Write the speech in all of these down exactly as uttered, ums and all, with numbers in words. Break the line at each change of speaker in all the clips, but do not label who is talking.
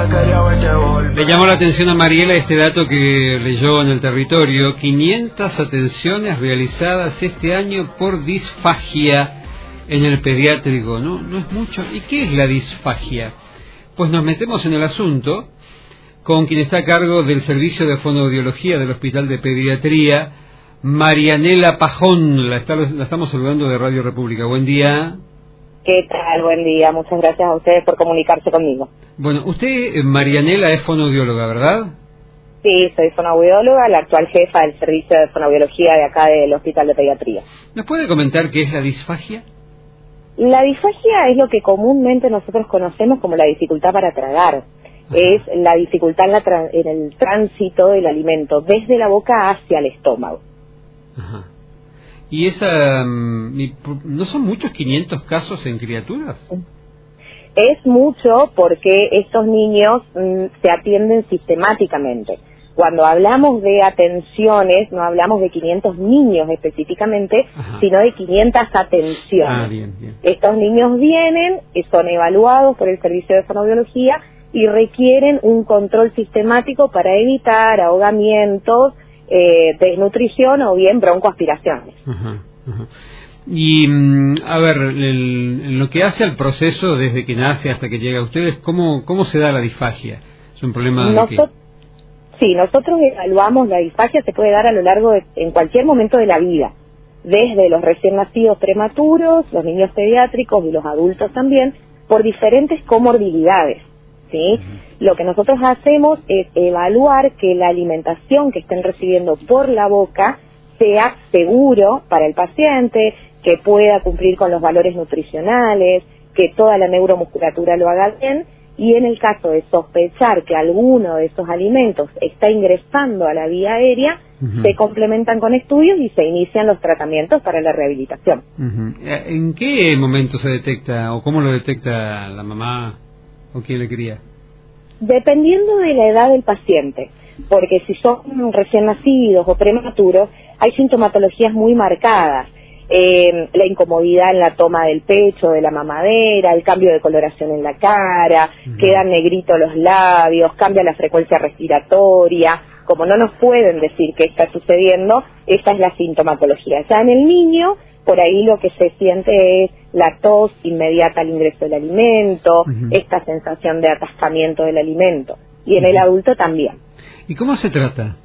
Le llamó la atención a Mariela este dato que leyó en El Territorio: quinientas atenciones realizadas este año por disfagia en el pediátrico. No, no es mucho. ¿Y qué es la disfagia? Pues nos metemos en el asunto con quien está a cargo del servicio de fonoaudiología del Hospital de Pediatría, Marianela Pajón. La, está, la estamos saludando de Radio República. Buen día.
¿Qué tal? Buen día. Muchas gracias a ustedes por comunicarse conmigo.
Bueno, usted, Marianela, es fonoaudióloga, ¿verdad?
Sí, soy fonoaudióloga, la actual jefa del servicio de fonoaudiología de acá del Hospital de Pediatría.
¿Nos puede comentar qué es la disfagia?
La disfagia es lo que comúnmente nosotros conocemos como la dificultad para tragar. Ajá. Es la dificultad en, la tra- en el tránsito del alimento desde la boca hacia el estómago.
Ajá. ¿Y esa, no son muchos quinientos casos en criaturas?
Es mucho porque estos niños mm, se atienden sistemáticamente. Cuando hablamos de atenciones, no hablamos de quinientos niños específicamente, Ajá. sino de quinientas atenciones.
Ah, bien, bien.
Estos niños vienen, son evaluados por el servicio de fonoaudiología y requieren un control sistemático para evitar ahogamientos, eh, desnutrición o bien broncoaspiraciones.
Ajá, ajá. Y, a ver, el, en lo que hace al proceso desde que nace hasta que llega a ustedes, ¿cómo, cómo se da la disfagia? ¿Es un problema de
Nosot-
qué?
Sí, nosotros evaluamos la disfagia, se puede dar a lo largo de, en cualquier momento de la vida, desde los recién nacidos prematuros, los niños pediátricos y los adultos también, por diferentes comorbilidades, ¿sí? Uh-huh. Lo que nosotros hacemos es evaluar que la alimentación que estén recibiendo por la boca sea seguro para el paciente, que pueda cumplir con los valores nutricionales, que toda la neuromusculatura lo haga bien, y en el caso de sospechar que alguno de esos alimentos está ingresando a la vía aérea, uh-huh. se complementan con estudios y se inician los tratamientos para la rehabilitación.
Uh-huh. ¿En qué momento se detecta o cómo lo detecta la mamá o quien le cría?
Dependiendo de la edad del paciente, porque si son recién nacidos o prematuros, hay sintomatologías muy marcadas. Eh, la incomodidad en la toma del pecho, de la mamadera, el cambio de coloración en la cara, uh-huh. quedan negritos los labios, cambia la frecuencia respiratoria. Como no nos pueden decir qué está sucediendo, esa es la sintomatología. Ya en el niño, por ahí lo que se siente es la tos inmediata al ingreso del alimento, uh-huh. esta sensación de atascamiento del alimento. Y en uh-huh. el adulto también.
¿Y cómo se trata?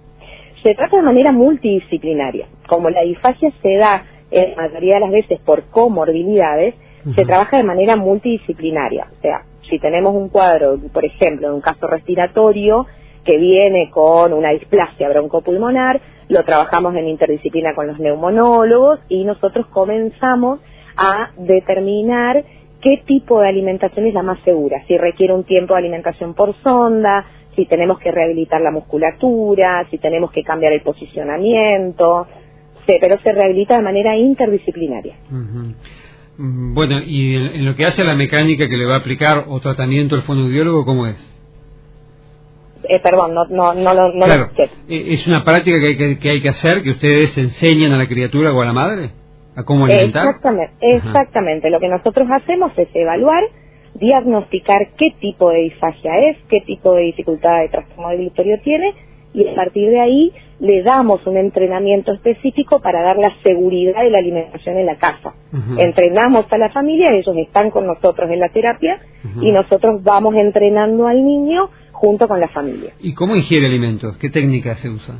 Se trata de manera multidisciplinaria. Como la disfagia se da en la mayoría de las veces por comorbilidades, uh-huh. se trabaja de manera multidisciplinaria. O sea, si tenemos un cuadro, por ejemplo, en un caso respiratorio que viene con una displasia broncopulmonar, lo trabajamos en interdisciplina con los neumonólogos y nosotros comenzamos a determinar qué tipo de alimentación es la más segura, si requiere un tiempo de alimentación por sonda, si tenemos que rehabilitar la musculatura, si tenemos que cambiar el posicionamiento, sí, pero se rehabilita de manera interdisciplinaria.
Uh-huh. Bueno, y en, en lo que hace a la mecánica que le va a aplicar o tratamiento el fonoaudiólogo, ¿cómo es?
Eh, perdón, no, no, no, no, no
claro.
lo sé.
¿Es una práctica que hay que, que hay que hacer, que ustedes enseñan a la criatura o a la madre a cómo alimentar?
Exactamente, exactamente. Lo que nosotros hacemos es evaluar, diagnosticar qué tipo de disfagia es, qué tipo de dificultad de trastorno debilitorio tiene, y a partir de ahí le damos un entrenamiento específico para dar la seguridad de la alimentación en la casa. Uh-huh. Entrenamos a la familia, ellos están con nosotros en la terapia, uh-huh. y nosotros vamos entrenando al niño junto con la familia.
¿Y cómo ingiere alimentos? ¿Qué técnica se usa?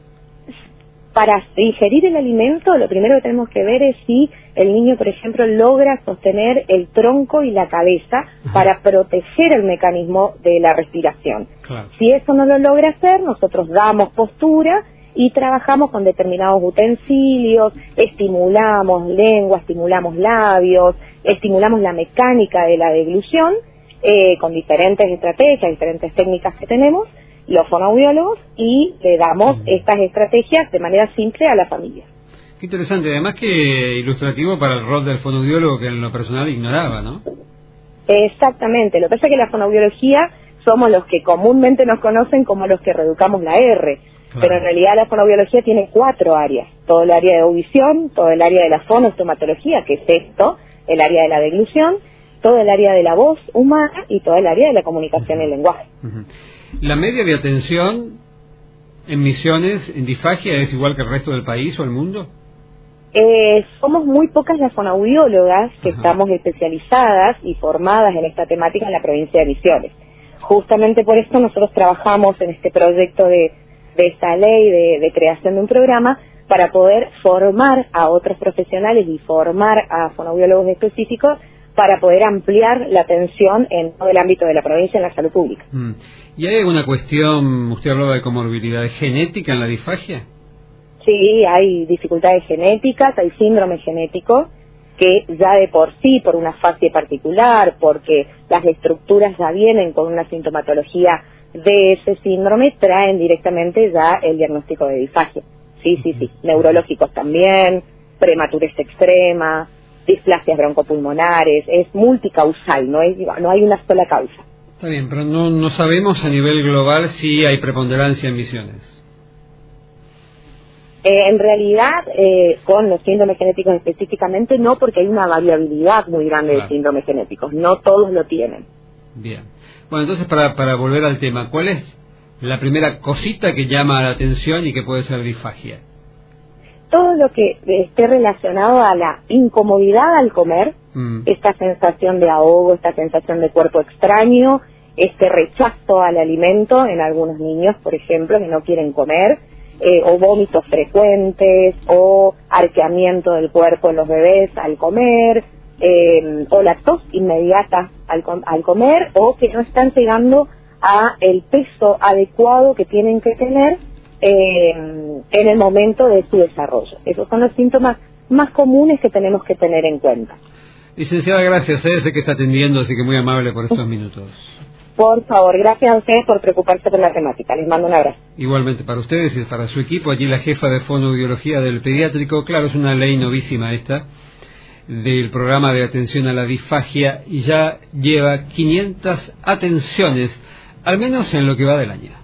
Para ingerir el alimento, lo primero que tenemos que ver es si el niño, por ejemplo, logra sostener el tronco y la cabeza Ajá. para proteger el mecanismo de la respiración. Claro. Si eso no lo logra hacer, nosotros damos postura y trabajamos con determinados utensilios, estimulamos lengua, estimulamos labios, estimulamos la mecánica de la deglución, eh, con diferentes estrategias, diferentes técnicas que tenemos, los fonoaudiólogos, y le damos uh-huh. estas estrategias de manera simple a la familia.
Qué interesante, además que ilustrativo para el rol del fonoaudiólogo, que en lo personal ignoraba, ¿no?
Exactamente, lo que pasa es que la fonoaudiología somos los que comúnmente nos conocen como los que reeducamos la R, claro. pero en realidad la fonoaudiología tiene cuatro áreas, todo el área de audición, todo el área de la fonoestomatología, que es esto, el área de la deglución, todo el área de la voz humana y todo el área de la comunicación y el lenguaje.
Uh-huh. ¿La media de atención en Misiones, en disfagia, es igual que el resto del país o el mundo?
Eh, somos muy pocas las fonoaudiólogas que
Ajá.
estamos especializadas y formadas en esta temática en la provincia de Misiones. Justamente por esto nosotros trabajamos en este proyecto de, de esta ley de, de creación de un programa para poder formar a otros profesionales y formar a fonoaudiólogos específicos para poder ampliar la atención en todo el ámbito de la provincia en la salud pública.
Mm. ¿Y hay alguna cuestión, usted hablaba de comorbilidad genética en la disfagia?
Sí, hay dificultades genéticas, hay síndromes genéticos que ya de por sí, por una fase particular, porque las estructuras ya vienen con una sintomatología de ese síndrome, traen directamente ya el diagnóstico de disfagia. Sí, sí, sí. Neurológicos también, prematurez extrema, displasias broncopulmonares, es multicausal, no, es, no hay una sola causa.
Está bien, pero no, no sabemos a nivel global si hay preponderancia en Misiones.
Eh, en realidad, eh, con los síndromes genéticos específicamente, no, porque hay una variabilidad muy grande claro. de síndromes genéticos, no todos lo tienen.
Bien. Bueno, entonces para, para volver al tema, ¿cuál es la primera cosita que llama la atención y que puede ser disfagia?
Todo lo que esté relacionado a la incomodidad al comer, mm. esta sensación de ahogo, esta sensación de cuerpo extraño, este rechazo al alimento en algunos niños, por ejemplo, que no quieren comer, eh, o vómitos frecuentes, o arqueamiento del cuerpo en los bebés al comer, eh, o la tos inmediata al, com al comer, o que no están llegando a el peso adecuado que tienen que tener eh, en el momento de su desarrollo. Esos son los síntomas más comunes que tenemos que tener en cuenta.
Licenciada, gracias. Eh, sé que está atendiendo, así que muy amable por estos minutos.
Por favor, gracias a ustedes por preocuparse por la temática. Les mando un abrazo.
Igualmente para ustedes y para su equipo. Allí la jefa de fonoaudiología del pediátrico. Claro, es una ley novísima esta, del programa de atención a la disfagia, y ya lleva quinientas atenciones, al menos en lo que va del año.